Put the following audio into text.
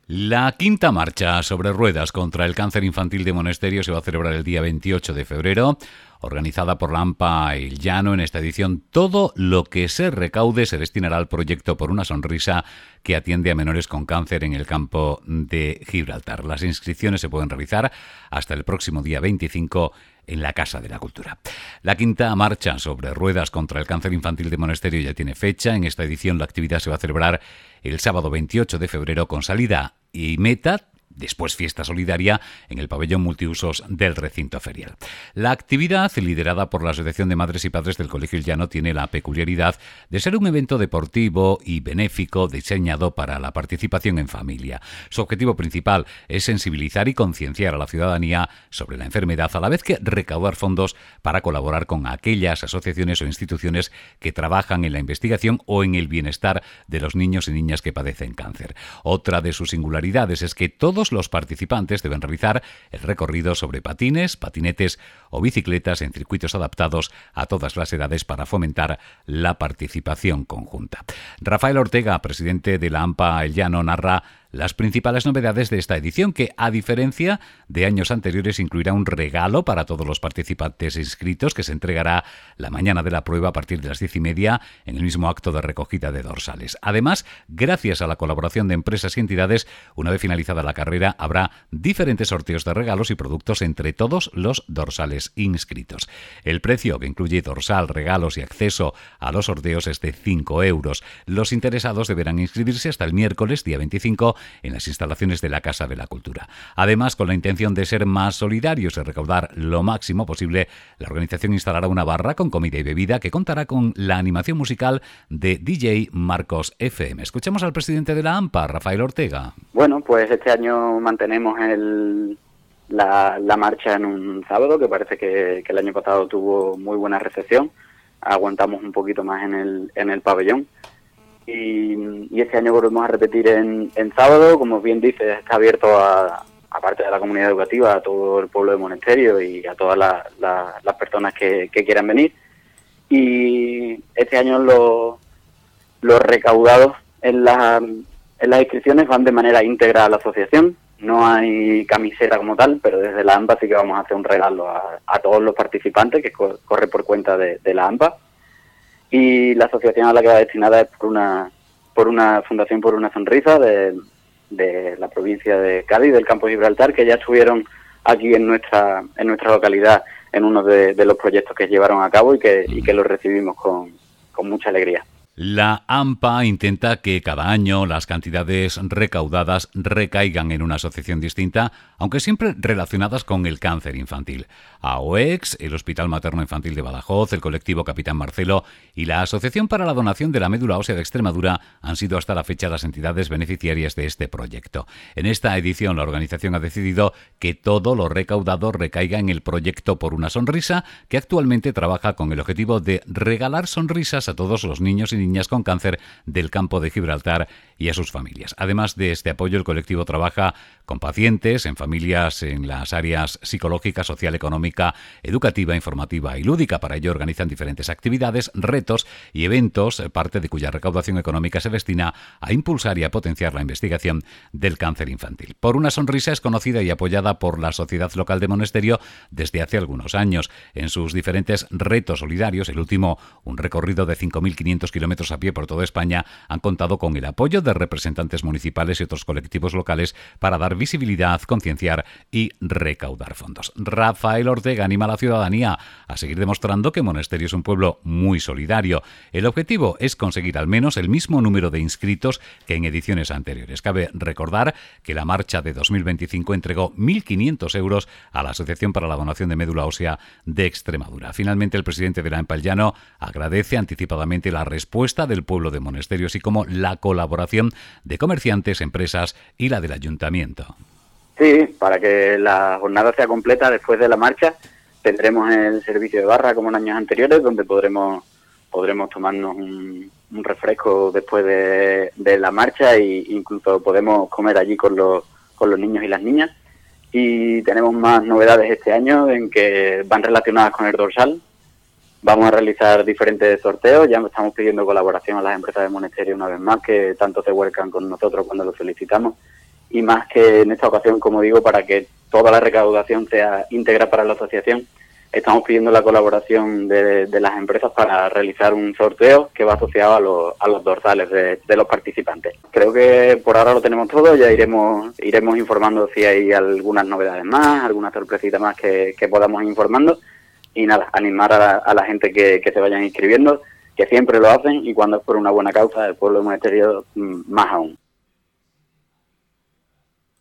La quinta marcha sobre ruedas contra el cáncer infantil de Monesterio se va a celebrar el día 28 de febrero, organizada por la AMPA El Llano. En esta edición, todo lo que se recaude se destinará al proyecto Por una Sonrisa, que atiende a menores con cáncer en el campo de Gibraltar. Las inscripciones se pueden realizar hasta el próximo día 25 en la Casa de la Cultura. La quinta marcha sobre ruedas contra el cáncer infantil de Monesterio ya tiene fecha. En esta edición la actividad se va a celebrar el sábado 28 de febrero con salida y meta, después fiesta solidaria, en el pabellón multiusos del recinto ferial. La actividad, liderada por la Asociación de Madres y Padres del Colegio El Llano, tiene la peculiaridad de ser un evento deportivo y benéfico diseñado para la participación en familia. Su objetivo principal es sensibilizar y concienciar a la ciudadanía sobre la enfermedad, a la vez que recaudar fondos para colaborar con aquellas asociaciones o instituciones que trabajan en la investigación o en el bienestar de los niños y niñas que padecen cáncer. Otra de sus singularidades es que todos los participantes deben realizar el recorrido sobre patines, patinetes o bicicletas en circuitos adaptados a todas las edades para fomentar la participación conjunta. Rafael Ortega, presidente de la AMPA El Llano, narra las principales novedades de esta edición, que, a diferencia de años anteriores, incluirá un regalo para todos los participantes inscritos, que se entregará la mañana de la prueba a partir de las 10:30 en el mismo acto de recogida de dorsales. Además, gracias a la colaboración de empresas y entidades, una vez finalizada la carrera, habrá diferentes sorteos de regalos y productos entre todos los dorsales inscritos. El precio, que incluye dorsal, regalos y acceso a los sorteos, es de 5 euros. Los interesados deberán inscribirse hasta el miércoles, día 25, en las instalaciones de la Casa de la Cultura. Además, con la intención de ser más solidarios y recaudar lo máximo posible, la organización instalará una barra con comida y bebida que contará con la animación musical de DJ Marcos FM. Escuchamos al presidente de la AMPA, Rafael Ortega. Bueno, pues este año mantenemos la marcha en un sábado, que parece que el año pasado tuvo muy buena recepción. Aguantamos un poquito más en el pabellón. Y este año volvemos a repetir en sábado. Como bien dices, está abierto aparte de la comunidad educativa, a todo el pueblo de Monesterio y a todas las personas que quieran venir. Y este año los recaudados en las inscripciones van de manera íntegra a la asociación. No hay camiseta como tal, pero desde la AMPA sí que vamos a hacer un regalo a todos los participantes, que corre por cuenta de la AMPA. Y la asociación a la que va destinada es por una fundación Por una Sonrisa de la provincia de Cádiz, del campo de Gibraltar, que ya estuvieron aquí en nuestra localidad en uno de los proyectos que llevaron a cabo y que los recibimos con mucha alegría. La AMPA intenta que cada año las cantidades recaudadas recaigan en una asociación distinta, aunque siempre relacionadas con el cáncer infantil. AOEX, el Hospital Materno Infantil de Badajoz, el colectivo Capitán Marcelo y la Asociación para la Donación de la Médula Ósea de Extremadura han sido hasta la fecha las entidades beneficiarias de este proyecto. En esta edición, la organización ha decidido que todo lo recaudado recaiga en el proyecto Por una Sonrisa, que actualmente trabaja con el objetivo de regalar sonrisas a todos los niños y niñas con cáncer del campo de Gibraltar y a sus familias. Además de este apoyo, el colectivo trabaja con pacientes, en familias, en las áreas psicológica, social, económica, educativa, informativa y lúdica. Para ello organizan diferentes actividades, retos y eventos, parte de cuya recaudación económica se destina a impulsar y a potenciar la investigación del cáncer infantil. Por una Sonrisa es conocida y apoyada por la sociedad local de Monesterio desde hace algunos años. En sus diferentes retos solidarios, el último, un recorrido de 5.500 kilómetros a pie por toda España, han contado con el apoyo de representantes municipales y otros colectivos locales para dar visibilidad, concienciar y recaudar fondos. Rafael Ortega anima a la ciudadanía a seguir demostrando que Monesterio es un pueblo muy solidario. El objetivo es conseguir al menos el mismo número de inscritos que en ediciones anteriores. Cabe recordar que la marcha de 2025 entregó 1.500 euros a la Asociación para la Donación de Médula Ósea de Extremadura. Finalmente, el presidente de la AMPA El Llano agradece anticipadamente la respuesta del pueblo de Monesterio, así como la colaboración de comerciantes, empresas y la del ayuntamiento. Sí, para que la jornada sea completa, después de la marcha tendremos el servicio de barra como en años anteriores, donde podremos tomarnos un refresco después de la marcha e incluso podemos comer allí con los niños y las niñas. Y tenemos más novedades este año en que van relacionadas con el dorsal. Vamos a realizar diferentes sorteos. Ya estamos pidiendo colaboración a las empresas de Monesterio una vez más, que tanto se vuelcan con nosotros cuando lo solicitamos. y más que en esta ocasión, como digo, para que toda la recaudación sea íntegra para la asociación, estamos pidiendo la colaboración de las empresas para realizar un sorteo que va asociado a los dorsales de los participantes. Creo que por ahora lo tenemos todo, ya iremos informando si hay algunas novedades más, alguna sorpresita más que podamos ir informando. Y nada, animar a la gente que se vayan inscribiendo, que siempre lo hacen, y cuando es por una buena causa, el pueblo de Monesterio más aún.